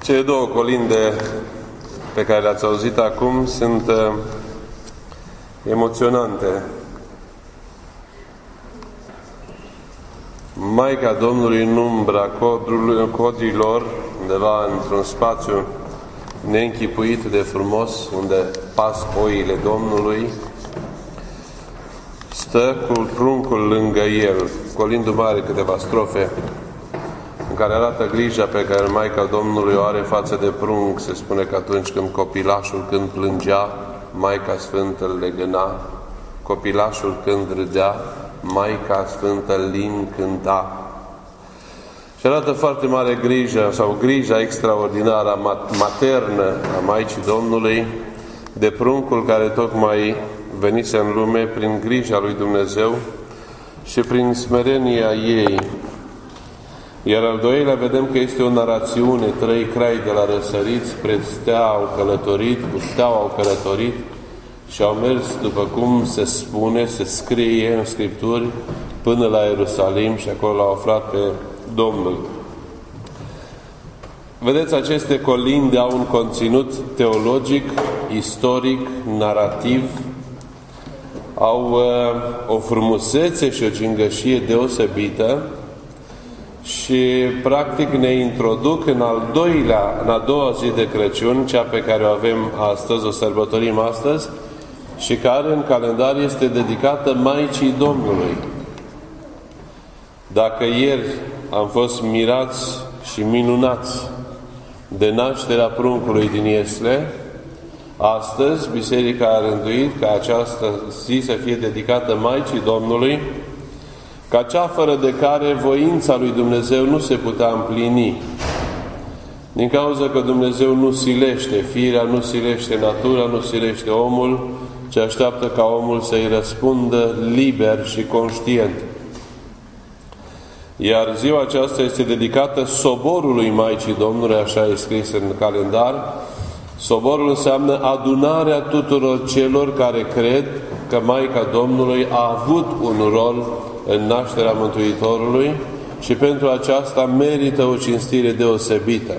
Cele două colinde pe care le-ați auzit acum sunt emoționante. Maica Domnului în umbra codrilor, undeva într-un spațiu neînchipuit de frumos, unde pasc oile Domnului, stă cu pruncul lângă el. Colindul mai are câteva strofe în care arată grija pe care Maica Domnului o are față de prunc. Se spune că atunci când copilașul când plângea, Maica Sfântă îl legăna. Copilașul când râdea, Maica Sfântă lin cânta. Și arată foarte mare grijă, sau grija extraordinară maternă a Maicii Domnului de pruncul care tocmai venise în lume prin grija lui Dumnezeu și prin smerenia ei. Iar al doilea vedem că este o narațiune, 3 crai de la răsărit spre stea au călătorit, cu steaua au călătorit și au mers, după cum se spune, se scrie în Scripturi, până la Ierusalim și acolo l-au aflat pe Domnul. Vedeți, aceste colinde au un conținut teologic, istoric, narrativ, au o frumusețe și o gingășie deosebită și practic ne introduc în a doua zi de Crăciun, cea pe care o avem astăzi, o sărbătorim astăzi, și care în calendar este dedicată Maicii Domnului. Dacă ieri am fost mirați și minunați de nașterea pruncului din Iesle, astăzi Biserica a rânduit ca această zi să fie dedicată Maicii Domnului, ca cea fără de care voința lui Dumnezeu nu se putea împlini. Din cauza că Dumnezeu nu silește firea, nu silește natura, nu silește omul, ci așteaptă ca omul să-i răspundă liber și conștient. Iar ziua aceasta este dedicată soborului Maicii Domnului, așa e scris în calendar. Soborul înseamnă adunarea tuturor celor care cred că Maica Domnului a avut un rol în nașterea Mântuitorului și pentru aceasta merită o cinstire deosebită.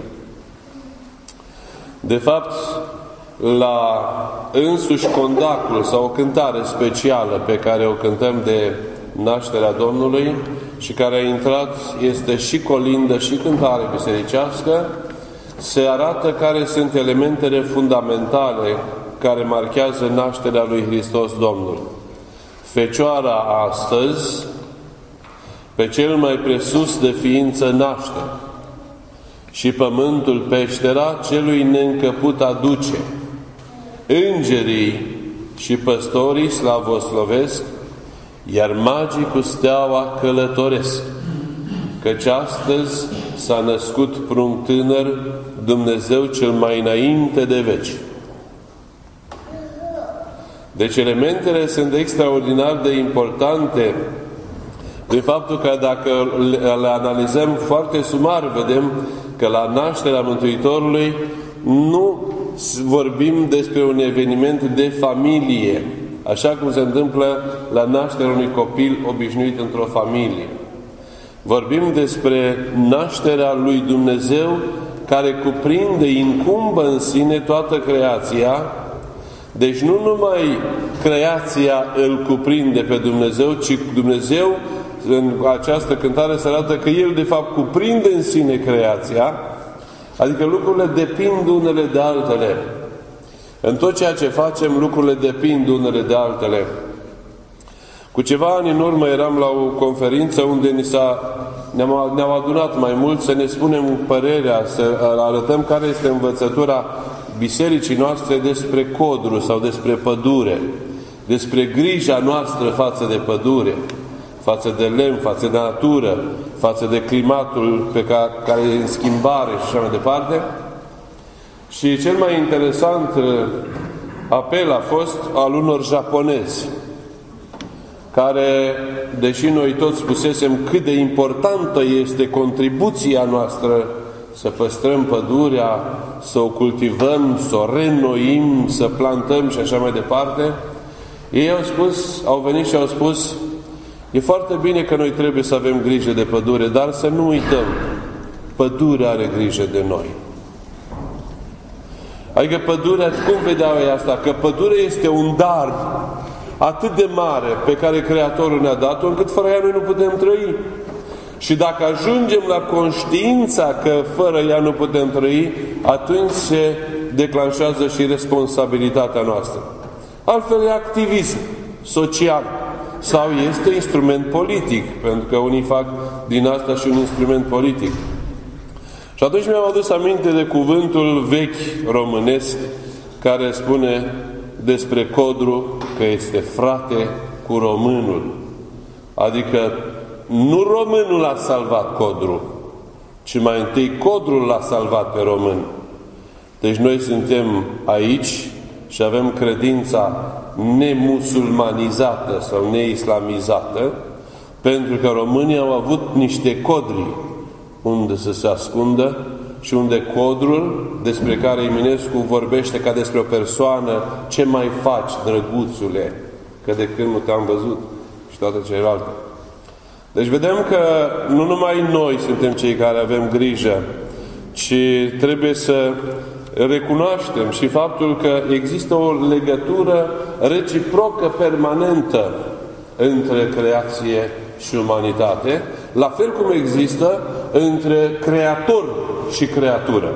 De fapt, la însuși condacul sau o cântare specială pe care o cântăm de nașterea Domnului și care a intrat, este și colindă și cântare bisericească, se arată care sunt elementele fundamentale care marchează nașterea lui Hristos Domnul. Fecioara astăzi, pe cel mai presus de ființă naște, și pământul peștera celui neîncăput aduce. Îngerii și păstorii slavoslovesc, iar magii cu steaua călătoresc, căci astăzi s-a născut prunc tânăr, Dumnezeu cel mai înainte de veci. Deci elementele sunt extraordinar de importante din faptul că dacă le analizăm foarte sumar, vedem că la nașterea Mântuitorului nu vorbim despre un eveniment de familie, așa cum se întâmplă la nașterea unui copil obișnuit într-o familie. Vorbim despre nașterea lui Dumnezeu care cuprinde, incumbă în sine toată creația. Deci nu numai creația îl cuprinde pe Dumnezeu, ci Dumnezeu, în această cântare se arată că El de fapt cuprinde în sine creația, adică lucrurile depind unele de altele. În tot ceea ce facem, lucrurile depind unele de altele. Cu ceva ani în urmă eram la o conferință unde ne-au adunat mai mult să ne spunem părerea, să arătăm care este învățătura bisericii noastre despre codru sau despre pădure, despre grija noastră față de pădure, față de lemn, față de natură, față de climatul care e în schimbare și așa mai departe. Și cel mai interesant apel a fost al unor japonezi, care, deși noi toți spusesem cât de importantă este contribuția noastră să păstrăm pădurea, să o cultivăm, să o reînnoim, să plantăm și așa mai departe, ei au venit și au spus: e foarte bine că noi trebuie să avem grijă de pădure, dar să nu uităm, pădurea are grijă de noi. Adică pădurea, cum vedeau ei asta? Că pădurea este un dar atât de mare pe care Creatorul ne-a dat-o, încât fără ea noi nu putem trăi. Și dacă ajungem la conștiința că fără ea nu putem trăi, atunci se declanșează și responsabilitatea noastră. Altfel e activism social sau este instrument politic, pentru că unii fac din asta și un instrument politic. Și atunci mi-am adus aminte de cuvântul vechi românesc care spune despre codru că este frate cu românul. Adică nu românul l-a salvat codru, ci mai întâi codrul l-a salvat pe român. Deci noi suntem aici și avem credința nemusulmanizată sau neislamizată, pentru că românii au avut niște codri unde să se ascundă și unde codrul, despre care Eminescu vorbește ca despre o persoană, ce mai faci, drăguțule, că de când nu te-am văzut, și toate celelalte. Deci vedem că nu numai noi suntem cei care avem grijă, ci trebuie să recunoaștem și faptul că există o legătură reciprocă permanentă între creație și umanitate, la fel cum există între creator și creatură.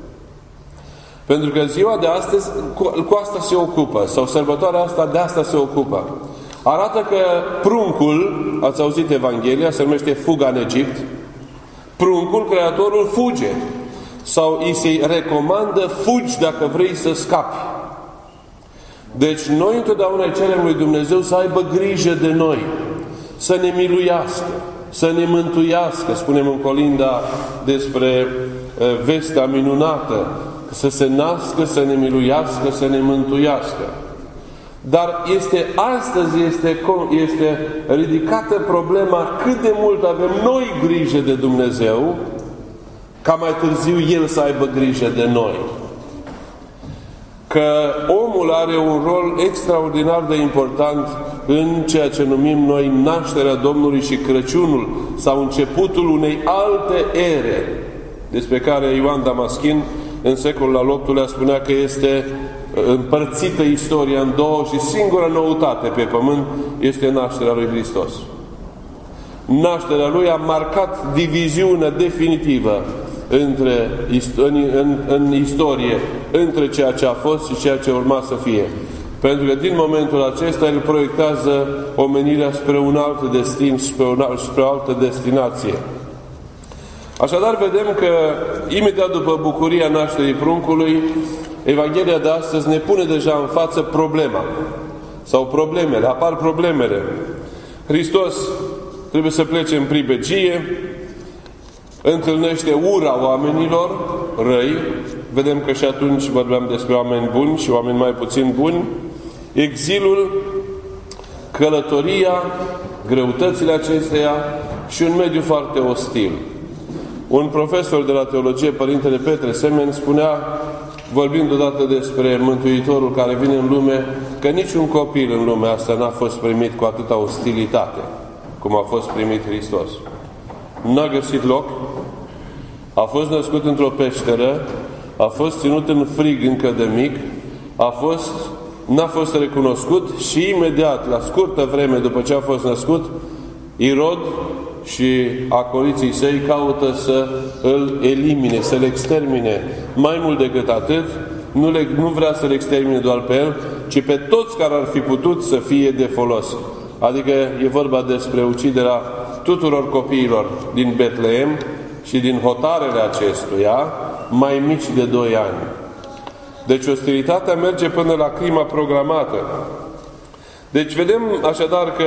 Pentru că ziua de astăzi cu asta se ocupă, sau sărbătoarea asta de asta se ocupă. Arată că pruncul, ați auzit Evanghelia, se numește fuga în Egipt, pruncul, creatorul, fuge. Sau îi se recomandă, fugi dacă vrei să scapi. Deci noi întotdeauna cerem lui Dumnezeu să aibă grijă de noi, să ne miluiască, să ne mântuiască, spunem în colinda despre vestea minunată, să se nască, să ne miluiască, să ne mântuiască. Dar astăzi este ridicată problema cât de mult avem noi grijă de Dumnezeu, ca mai târziu El să aibă grijă de noi. Că omul are un rol extraordinar de important în ceea ce numim noi nașterea Domnului și Crăciunul, sau începutul unei alte ere, despre care Ioan Damaschin în secolul al VIII-lea spunea că este împărțită istoria în două și singura noutate pe pământ este nașterea lui Hristos. Nașterea lui a marcat diviziunea definitivă în istorie între ceea ce a fost și ceea ce urma să fie. Pentru că din momentul acesta el proiectează omenirea spre un alt destin, spre o altă destinație. Așadar vedem că imediat după bucuria nașterii pruncului, Evanghelia de astăzi ne pune deja în față problema sau problemele, apar problemele. Hristos trebuie să plece în pribegie, întâlnește ura oamenilor răi, vedem că și atunci vorbeam despre oameni buni și oameni mai puțin buni, exilul, călătoria, greutățile acesteia și un mediu foarte ostil. Un profesor de la teologie, Părintele Petre Semen, spunea, vorbind odată despre Mântuitorul care vine în lume, că niciun copil în lumea asta n-a fost primit cu atâta ostilitate cum a fost primit Hristos. N-a găsit loc, a fost născut într-o peșteră, a fost ținut în frig încă de mic, n-a fost recunoscut și imediat, la scurtă vreme după ce a fost născut, Irod și acoliții săi caută să îl elimine, să-l extermine. Mai mult decât atât, nu vrea să-l extermine doar pe el, ci pe toți care ar fi putut să fie de folos. Adică e vorba despre uciderea tuturor copiilor din Betleem și din hotarele acestuia, mai mici de 2 ani. Deci ostilitatea merge până la crima programată. Deci vedem așadar că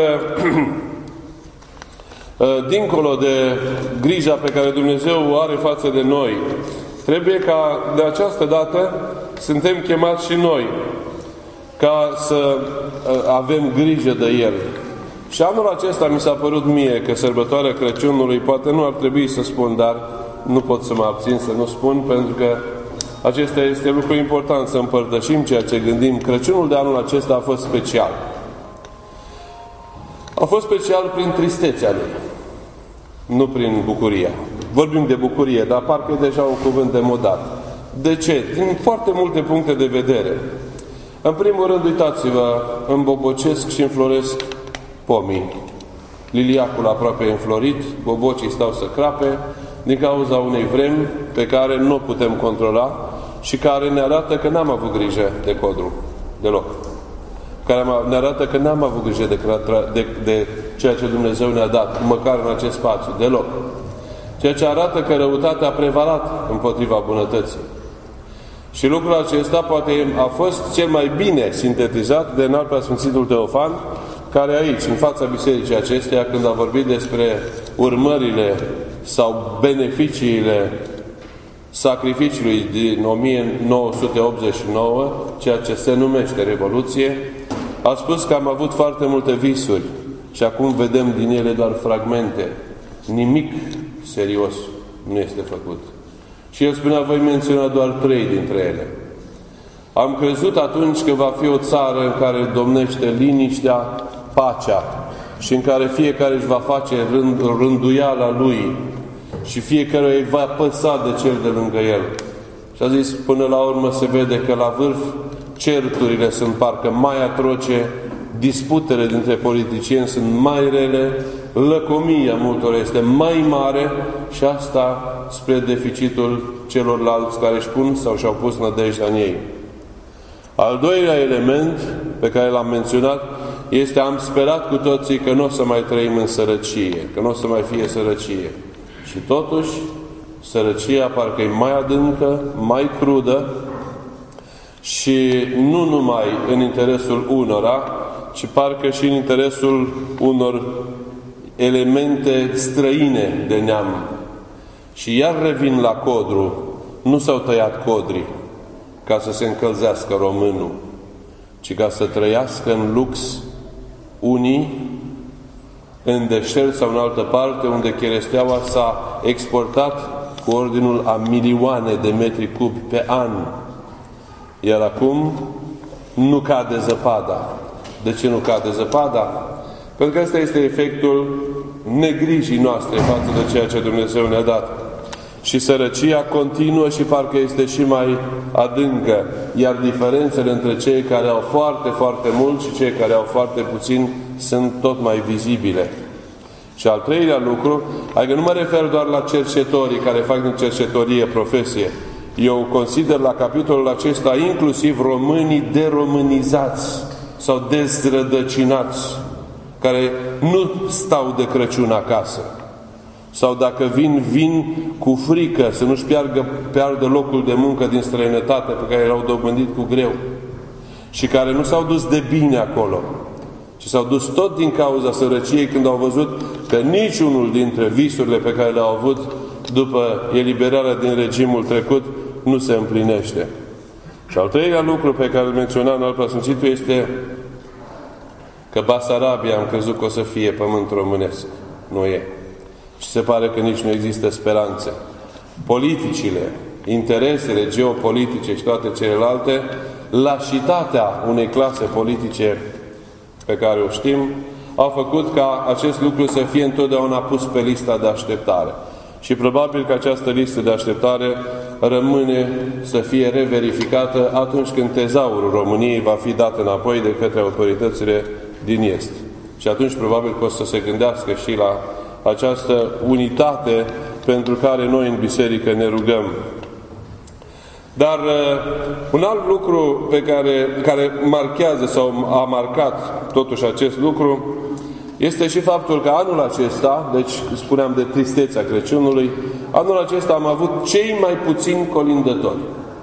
dincolo de grija pe care Dumnezeu o are față de noi, trebuie ca de această dată suntem chemați și noi ca să avem grijă de El. Și anul acesta mi s-a părut mie că sărbătoarea Crăciunului, poate nu ar trebui să spun, dar nu pot să mă abțin să nu spun, pentru că acesta este lucru important, să împărtășim ceea ce gândim. Crăciunul de anul acesta a fost special. A fost special prin tristețea lui, nu prin bucuria. Vorbim de bucurie, dar parcă e deja un cuvânt demodat. De ce? Din foarte multe puncte de vedere. În primul rând, uitați-vă, îmbobocesc și înfloresc pomii. Liliacul aproape înflorit, bobocii stau să crape, din cauza unei vremi pe care nu o putem controla și care ne arată că n-am avut grijă de codru, deloc. Care ne arată că n-am avut grijă de ceea ce Dumnezeu ne-a dat, măcar în acest spațiu, deloc. Ceea ce arată că răutatea a prevalat împotriva bunătății. Și lucrul acesta poate a fost cel mai bine sintetizat de înalt preasfințitul Teofan, care aici, în fața bisericii acesteia, când a vorbit despre urmările sau beneficiile sacrificiului din 1989, ceea ce se numește Revoluție, a spus că am avut foarte multe visuri și acum vedem din ele doar fragmente. Nimic serios nu este făcut. Și el spunea, voi menționa doar 3 dintre ele. Am crezut atunci că va fi o țară în care domnește liniștea, pacea și în care fiecare își va face rânduiala lui și fiecare îi va păsa de cel de lângă el. Și a zis, până la urmă se vede că la vârf certurile sunt parcă mai atroce, disputele dintre politicieni sunt mai rele, lăcomia multor este mai mare și asta spre deficitul celorlalți care își pun sau și-au pus nădejdea în ei. Al doilea element pe care l-am menționat este am sperat cu toții că nu o să mai trăim în sărăcie, că nu o să mai fie sărăcie. Și totuși, sărăcia parcă e mai adâncă, mai crudă și nu numai în interesul unora, ci parcă și în interesul unor elemente străine de neam. Și iar revin la codru, nu s-au tăiat codrii ca să se încălzească românul, ci ca să trăiască în lux unii în deșert sau în altă parte, unde cheresteaua s-a exportat cu ordinul a milioane de metri cubi pe an. Iar acum nu cade zăpada. De ce nu cade zăpada? Pentru că ăsta este efectul negrijii noastre față de ceea ce Dumnezeu ne-a dat. Și sărăcia continuă și parcă este și mai adâncă. Iar diferențele între cei care au foarte, foarte mult și cei care au foarte puțin sunt tot mai vizibile. Și al treilea lucru, adică nu mă refer doar la cercetorii care fac din cercetorie profesie. Eu consider la capitolul acesta inclusiv românii deromânizați sau dezrădăcinați, care nu stau de Crăciun acasă. Sau dacă vin cu frică să nu-și piardă locul de muncă din străinătate pe care l-au dobândit cu greu. Și care nu s-au dus de bine acolo, ci s-au dus tot din cauza sărăciei când au văzut că niciunul dintre visurile pe care le-au avut după eliberarea din regimul trecut nu se împlinește. Și al treilea lucru pe care îl menționa în Preasfințitul este că Basarabia am crezut că o să fie pământ românesc. Nu e. Și se pare că nici nu există speranțe. Politicile, interesele geopolitice și toate celelalte, lașitatea unei clase politice pe care o știm, au făcut ca acest lucru să fie întotdeauna pus pe lista de așteptare. Și probabil că această listă de așteptare rămâne să fie reverificată atunci când tezaurul României va fi dat înapoi de către autoritățile din Est. Și atunci probabil că o să se gândească și la această unitate pentru care noi în biserică ne rugăm. Dar un alt lucru pe care marchează sau a marcat totuși acest lucru este și faptul că anul acesta, deci spuneam de tristețea Crăciunului, anul acesta am avut cei mai puțini colindători.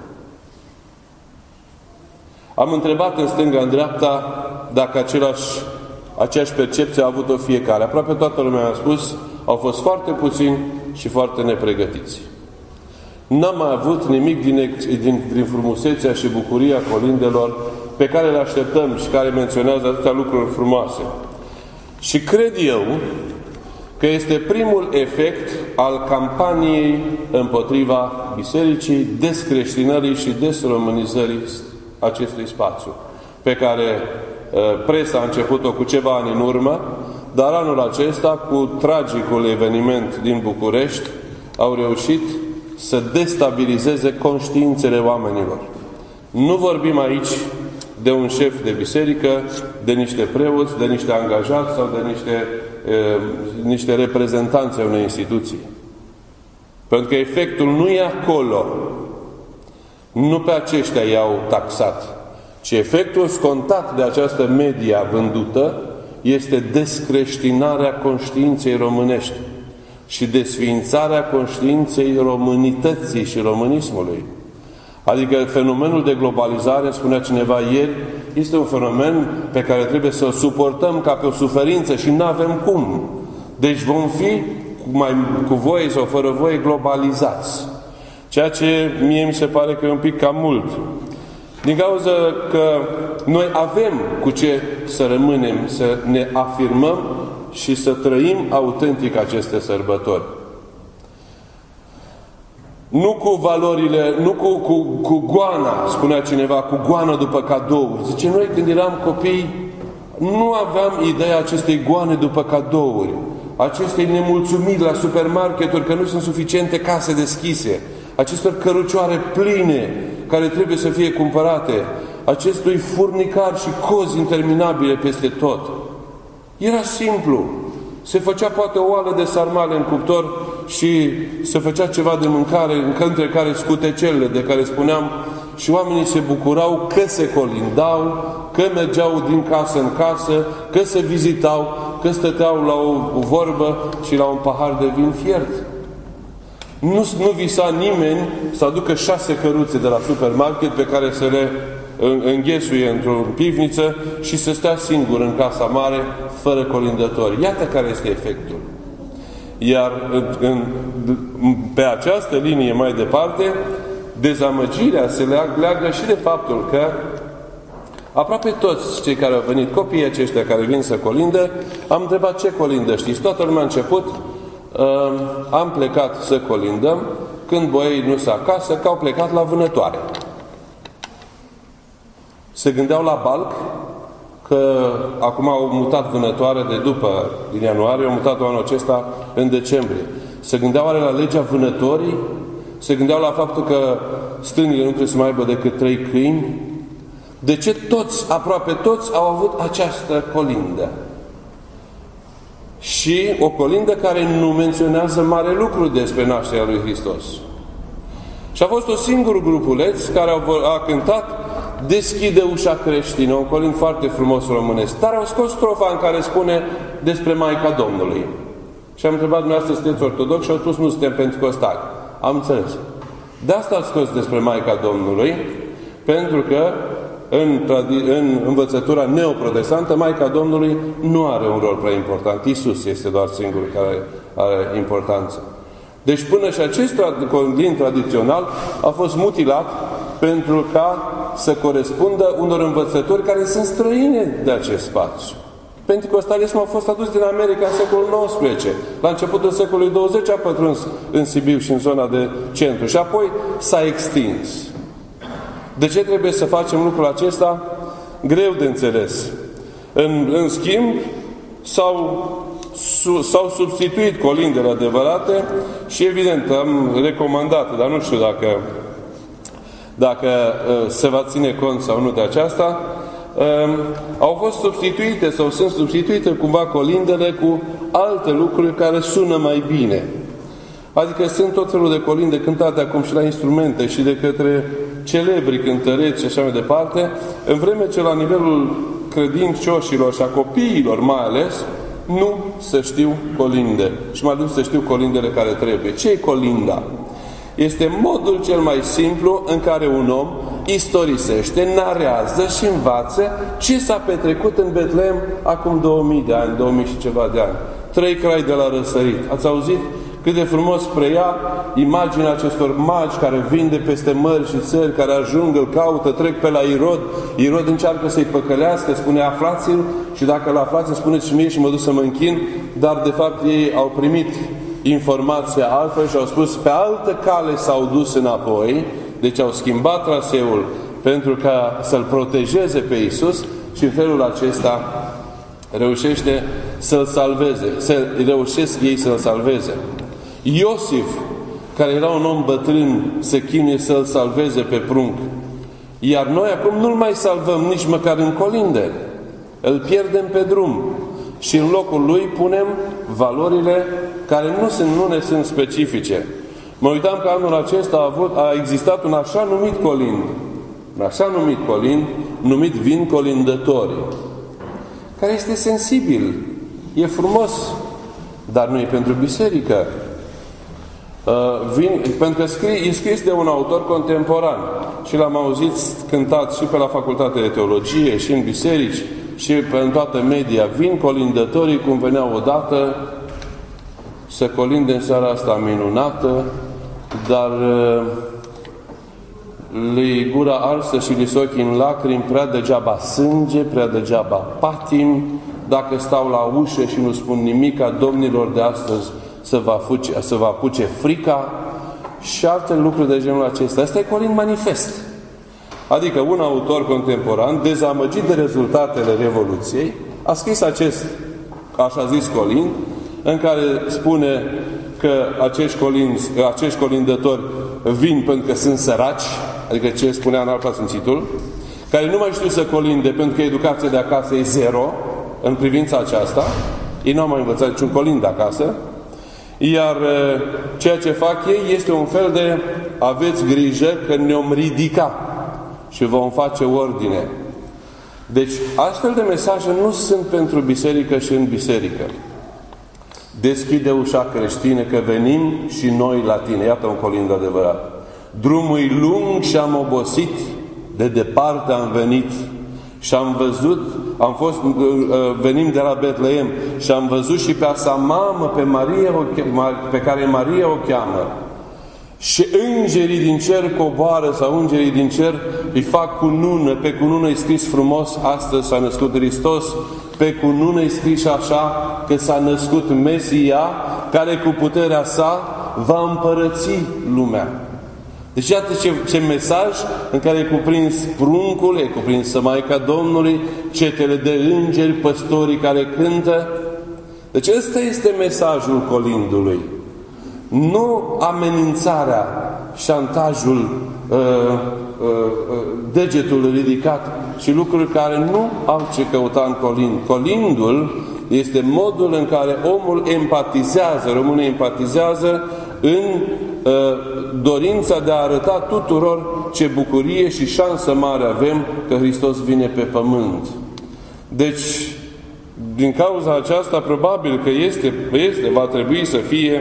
Am întrebat în stânga, în dreapta, dacă aceeași percepție a avut-o fiecare. Aproape toată lumea a spus, au fost foarte puțini și foarte nepregătiți. N-am mai avut nimic din frumusețea și bucuria colindelor pe care le așteptăm și care menționează atâtea lucruri frumoase. Și cred eu că este primul efect al campaniei împotriva bisericii, descreștinării și desromânizării acestui spațiu, pe care presa a început-o cu ceva ani în urmă, dar anul acesta, cu tragicul eveniment din București, au reușit să destabilizeze conștiințele oamenilor. Nu vorbim aici de un șef de biserică, de niște preoți, de niște angajați sau de niște reprezentanți ai unei instituții. Pentru că efectul nu e acolo. Nu pe aceștia i-au taxat, ci efectul scontat de această media vândută este descreștinarea conștiinței românești și desființarea conștiinței românității și românismului. Adică fenomenul de globalizare, spunea cineva ieri, este un fenomen pe care trebuie să-l suportăm ca pe o suferință și nu avem cum. Deci vom fi cu voie sau fără voie globalizați. Ceea ce mie mi se pare că e un pic cam mult. Din cauza că noi avem cu ce să rămânem, să ne afirmăm și să trăim autentic aceste sărbători. Nu cu valorile, nu cu goana, spunea cineva, cu goana după cadouri. Zice, noi când eram copii nu aveam ideea acestei goane după cadouri, acestei nemulțumiri la supermarketuri că nu sunt suficiente case deschise, acestor cărucioare pline care trebuie să fie cumpărate, acestui furnicar și cozi interminabile peste tot. Era simplu. Se făcea poate o oală de sarmale în cuptor și se făcea ceva de mâncare, între care scutecelele de care spuneam, și oamenii se bucurau că se colindau, că mergeau din casă în casă, că se vizitau, că stăteau la o vorbă și la un pahar de vin fiert. Nu visa nimeni să aducă 6 căruțe de la supermarket pe care să le înghesuie într-o pivniță și să stea singur în casa mare, fără colindători. Iată care este efectul. Iar pe această linie mai departe, dezamăgirea se leagă și de faptul că aproape toți cei care au venit, copiii aceștia care vin să colindă, am întrebat ce colindă știți? Toată lumea a început, am plecat să colindăm, când băieii nu sunt acasă, că au plecat la vânătoare. Se gândeau la balc, că acum au mutat vânătoare din ianuarie, au mutat-o anul acesta în decembrie. Se gândeau oare la legea vânătorii? Se gândeau la faptul că stângile nu trebuie să mai aibă decât 3 câini? De ce toți, aproape toți, au avut această colindă? Și o colindă care nu menționează mare lucru despre nașterea lui Hristos. Și a fost un singur grupuleț care a cântat Deschide ușa creștină, un colind foarte frumos românesc. Dar au scos strofa în care spune despre Maica Domnului. Și am întrebat, dumneavoastră sunteți ortodoxi? Și au spus, nu suntem penticostali. Am înțeles. De asta ați scos despre Maica Domnului, pentru că în învățătura neoprotestantă, Maica Domnului nu are un rol prea important. Iisus este doar singurul care are importanță. Deci până și acest colind tradițional a fost mutilat pentru ca să corespundă unor învățători care sunt străine de acest spațiu. Penticostalismul a fost adus din America în secolul XIX. La începutul secolului 20 a pătruns în Sibiu și în zona de centru și apoi s-a extins. De ce trebuie să facem lucrul acesta? Greu de înțeles. În schimb, s-au substituit colindele adevărate și evident am recomandat, dar nu știu dacă se va ține cont sau nu de aceasta, au fost substituite sau sunt substituite cumva colindele cu alte lucruri care sună mai bine. Adică sunt tot felul de colinde cântate acum și la instrumente și de către celebri cântăreți și așa mai departe, în vreme ce la nivelul credincioșilor și a copiilor mai ales, nu se știu colinde. Și mai ales să știu colindele care trebuie. Ce e colinda? Este modul cel mai simplu în care un om istorisește, narează și învață ce s-a petrecut în Betlehem acum 2000 de ani, 2000 și ceva de ani. 3 crai de la răsărit. Ați auzit? Cât de frumos preia imaginea acestor magi care vin de peste mări și țări, care ajung, îl caută, trec pe la Irod. Irod încearcă să-i păcălească, spune aflați-l și dacă îl aflați, spuneți și mie și mă duc să mă închin, dar de fapt ei au primit informația altfel și au spus pe altă cale s-au dus înapoi, deci au schimbat traseul pentru ca să-l protejeze pe Iisus și în felul acesta reușește să-l salveze, reușesc ei să-l salveze. Iosif care era un om bătrân, se chinuie să-l salveze pe prunc. Iar noi acum nu-l mai salvăm nici măcar în colinde. Îl pierdem pe drum. Și în locul lui punem valorile care nu ne sunt specifice. Mă uitam că anul acesta a existat un așa numit colind. Un așa numit colind, numit Vin colindătorii, care este sensibil, e frumos, dar nu e pentru biserică. Pentru că e scris de un autor contemporan și l-am auzit cântat și pe la facultate de teologie, și în biserici, și în toată media. Vin colindătorii cum veneau odată să colinde în seara asta minunată, dar li gura arsă și li ochii în lacrimi, prea degeaba sânge, prea degeaba patim, dacă stau la ușă și nu spun nimica, domnilor de astăzi să vă apuce frica și alte lucruri de genul acesta. Asta e colind manifest. Adică un autor contemporan, dezamăgit de rezultatele Revoluției, a scris acest, așa zis, colind, în care spune că acești colindători vin pentru că sunt săraci, adică ce spunea în alta Sfințitul, care nu mai știu să colinde pentru că educația de acasă e zero în privința aceasta, ei nu au mai învățat niciun colind acasă, iar ceea ce fac ei este un fel de aveți grijă că ne-om ridica și vom face ordine. Deci astfel de mesaje nu sunt pentru biserică și în biserică. Deschide ușa creștină că venim și noi la tine. Iată un colind adevărat. Drumul e lung și am obosit, de departe am venit și am văzut, venim de la Betleem și am văzut și pe a sa mamă, pe Maria, pe care Maria o cheamă. Și îngerii din cer coboară, sau îngerii din cer îi fac cunună, pe cunună e scris frumos, astăzi s-a născut Hristos, pe cunună e scris așa că s-a născut Mesia, care cu puterea sa va împărăți lumea. Deci iată ce mesaj în care e cuprins pruncul, e cuprinsă Maica Domnului, cetele de îngeri, păstorii care cântă. Deci ăsta este mesajul colindului. Nu amenințarea, șantajul, degetul ridicat și lucruri care nu au ce căuta în colind. Colindul este modul în care omul empatizează, românul empatizează în dorința de a arăta tuturor ce bucurie și șansă mare avem că Hristos vine pe pământ. Deci, din cauza aceasta, probabil că va trebui să fie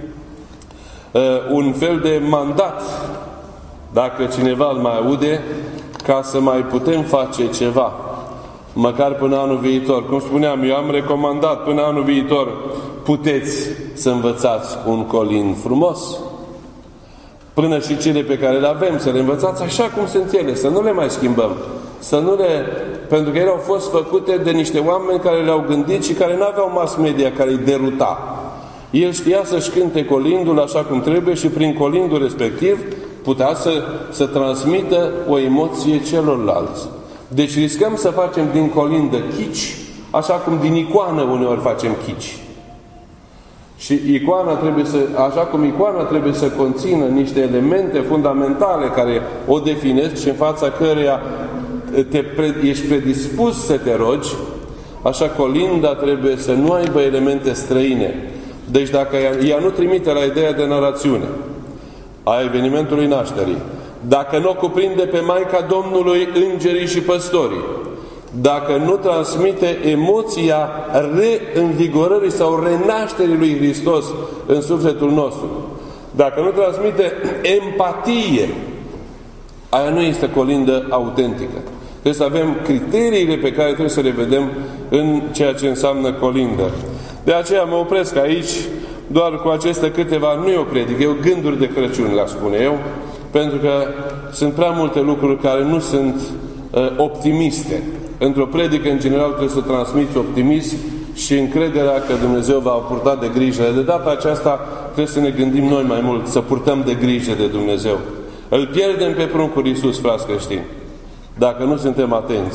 un fel de mandat, dacă cineva îl mai aude, ca să mai putem face ceva. Măcar până anul viitor. Cum spuneam, eu am recomandat până anul viitor, puteți să învățați un colind frumos. Până și cele pe care le avem, să le învățați așa cum sunt ele, să nu le mai schimbăm. Pentru că ele au fost făcute de niște oameni care le-au gândit și care nu aveau mass media care îi deruta. El știa să-și cânte colindul așa cum trebuie și prin colindul respectiv putea să transmită o emoție celorlalți. Deci riscăm să facem din colindă chici, așa cum din icoană uneori facem chici. Și așa cum icoana trebuie să conțină niște elemente fundamentale care o definesc și în fața căreia ești predispus să te rogi, așa colinda trebuie să nu aibă elemente străine. Deci dacă ea nu trimite la ideea de narațiune a evenimentului nașterii, dacă nu o cuprinde pe Maica Domnului, îngerii și păstorii, dacă nu transmite emoția reînvigorării sau renașterii lui Hristos în sufletul nostru, dacă nu transmite empatie, aia nu este colindă autentică. Trebuie să avem criteriile pe care trebuie să le vedem în ceea ce înseamnă colindă. De aceea mă opresc aici, doar cu aceste câteva, nu e o predică, e o gânduri de Crăciun, le-aș spune eu, pentru că sunt prea multe lucruri care nu sunt optimiste. Într-o predică, în general, trebuie să transmiți optimism și încrederea că Dumnezeu va purta de grijă. De data aceasta trebuie să ne gândim noi mai mult, să purtăm de grijă de Dumnezeu. Îl pierdem pe pruncul Iisus, frați creștini, dacă nu suntem atenți.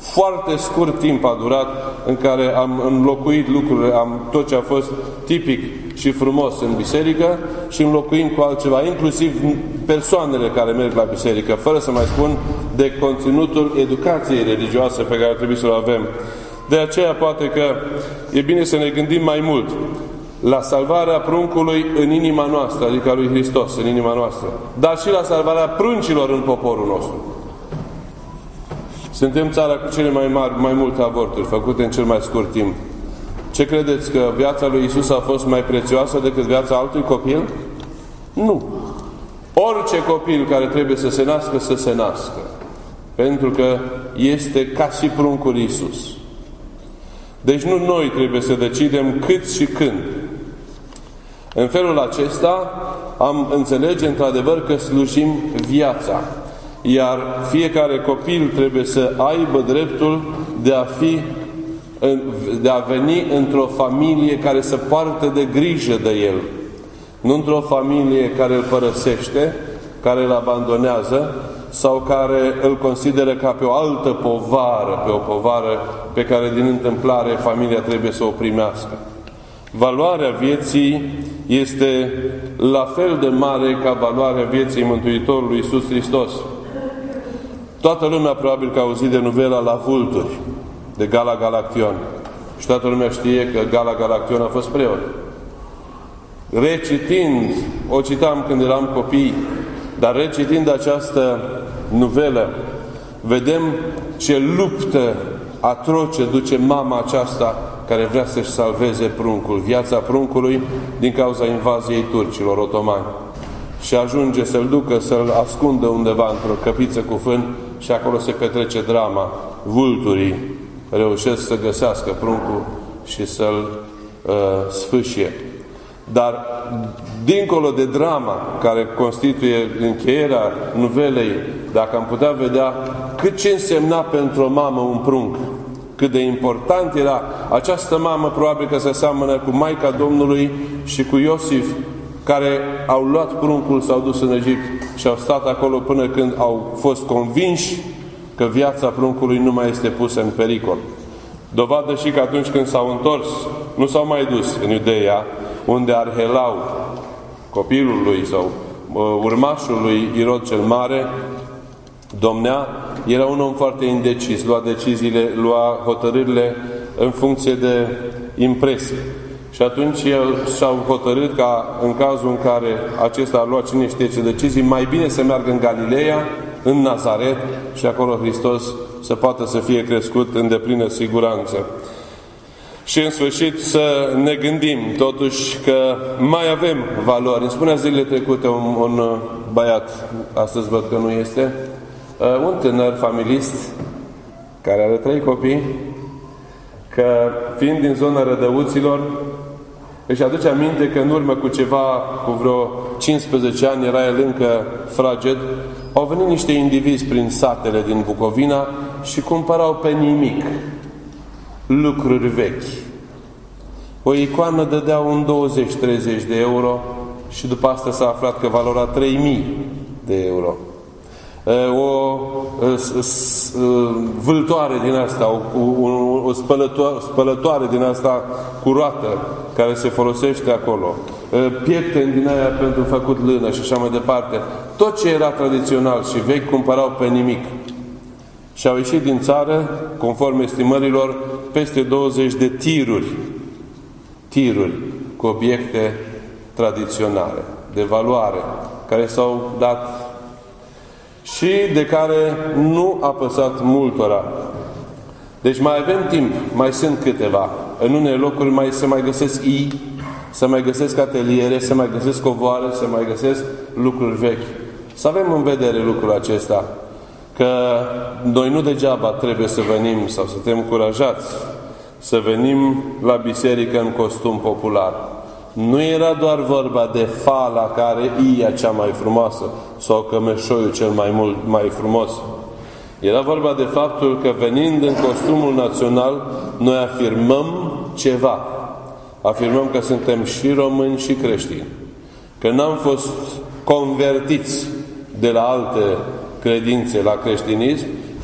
Foarte scurt timp a durat în care am înlocuit lucrurile, tot ce a fost tipic și frumos în biserică și înlocuim cu altceva, inclusiv persoanele care merg la biserică, fără să mai spun de conținutul educației religioase pe care trebuie să o avem. De aceea poate că e bine să ne gândim mai mult la salvarea pruncului în inima noastră, adică a lui Hristos în inima noastră, dar și la salvarea pruncilor în poporul nostru. Suntem țara cu cele mai multe avorturi făcute în cel mai scurt timp. Ce credeți, că viața lui Iisus a fost mai prețioasă decât viața altui copil? Nu. Orice copil care trebuie să se nască, să se nască. Pentru că este ca și pruncul Iisus. Deci nu noi trebuie să decidem cât și când. În felul acesta am înțelege într-adevăr că slujim viața. Iar fiecare copil trebuie să aibă dreptul de a veni într-o familie care să poartă de grijă de el. Nu într-o familie care îl părăsește, care îl abandonează sau care îl consideră ca pe o altă povară, pe o povară pe care din întâmplare familia trebuie să o primească. Valoarea vieții este la fel de mare ca valoarea vieții Mântuitorului Iisus Hristos. Toată lumea probabil că a auzit de novela La Vulturi, de Gala Galaction. Și toată lumea știe că Gala Galaction a fost preot. Recitind, o citam când eram copii, dar recitind această novelă, vedem ce luptă atroce duce mama aceasta care vrea să-și salveze pruncul, viața pruncului din cauza invaziei turcilor otomani. Și ajunge să-l ducă, să-l ascundă undeva într-o căpiță cu fân și acolo se petrece drama. Vulturii reușesc să găsească pruncul și să-l sfâșie. Dar dincolo de drama care constituie încheierea novelei, dacă am putea vedea cât ce însemna pentru o mamă un prunc, cât de important era, această mamă probabil că se seamănă cu Maica Domnului și cu Iosif, care au luat pruncul, s-au dus în Egipt și au stat acolo până când au fost convinși că viața pruncului nu mai este pusă în pericol. Dovadă și că atunci când s-au întors, nu s-au mai dus în Iudeea, unde Arhelau, copilul lui sau urmașul lui Irod cel Mare, domnea, era un om foarte indecis, lua hotărârile în funcție de impresie. Și atunci și-au hotărât ca în cazul în care acesta a luat cine știe ce decizii, mai bine să meargă în Galileea, în Nazaret, și acolo Hristos să poată să fie crescut în deplină siguranță. Și în sfârșit să ne gândim totuși că mai avem valori. Îmi spunea zilele trecute un băiat, astăzi văd că nu este, un tânăr familist care are 3 copii, că fiind din zona Rădăuților, își aduce aminte că în urmă cu vreo 15 ani, era el încă fraged, au venit niște indivizi prin satele din Bucovina și cumpărau pe nimic lucruri vechi. O icoană dădeau un 20-30 de euro și după asta s-a aflat că valora 3.000 de euro. O vâltoare din asta, o spălătoare din asta cu roată care se folosește acolo, piepteni din aia pentru făcut lână și așa mai departe. Tot ce era tradițional și vechi cumpărau pe nimic. Și au ieșit din țară, conform estimărilor, peste 20 de tiruri cu obiecte tradiționale, de valoare, care s-au dat și de care nu a păsat multora. Deci mai avem timp, mai sunt câteva. În unele locuri se mai găsesc se mai găsesc ateliere, se mai găsesc covoare, se mai găsesc lucruri vechi. Să avem în vedere lucrul acesta, că noi nu degeaba trebuie să venim sau să suntem încurajați să venim la biserică în costum popular. Nu era doar vorba de fala care e cea mai frumoasă sau cămeșoiul cel mai frumos. Era vorba de faptul că venind în costumul național, noi afirmăm ceva. Afirmăm că suntem și români și creștini. Că n-am fost convertiți de la alte credințe la creștinism,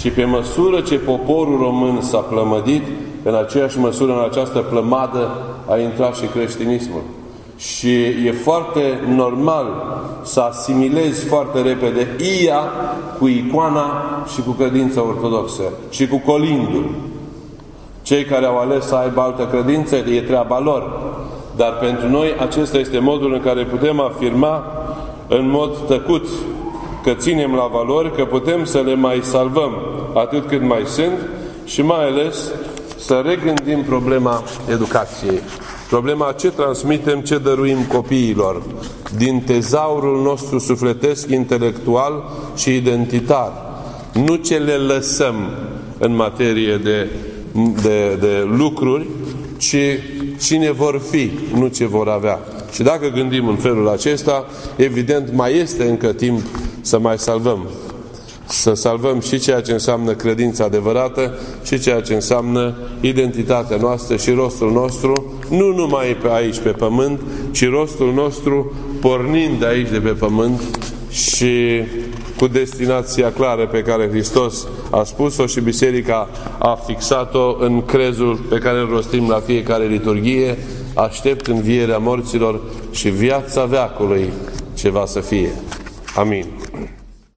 ci pe măsură ce poporul român s-a plămădit, în aceeași măsură, în această plămadă, a intrat și creștinismul. Și e foarte normal să asimilezi foarte repede ia cu icoana și cu credința ortodoxă și cu colindul. Cei care au ales să aibă altă credință, e treaba lor. Dar pentru noi acesta este modul în care putem afirma în mod tăcut că ținem la valori, că putem să le mai salvăm atât cât mai sunt și mai ales să regândim problema educației. Problema ce transmitem, ce dăruim copiilor din tezaurul nostru sufletesc, intelectual și identitar. Nu ce le lăsăm în materie de lucruri, ci cine vor fi, nu ce vor avea. Și dacă gândim în felul acesta, evident mai este încă timp să mai salvăm. Să salvăm și ceea ce înseamnă credința adevărată și ceea ce înseamnă identitatea noastră și rostul nostru, nu numai pe aici pe pământ, ci rostul nostru pornind de aici de pe pământ și cu destinația clară pe care Hristos a spus-o și Biserica a fixat-o în crezul pe care îl rostim la fiecare liturghie: aștept învierea morților și viața veacului ce va să fie. Amin.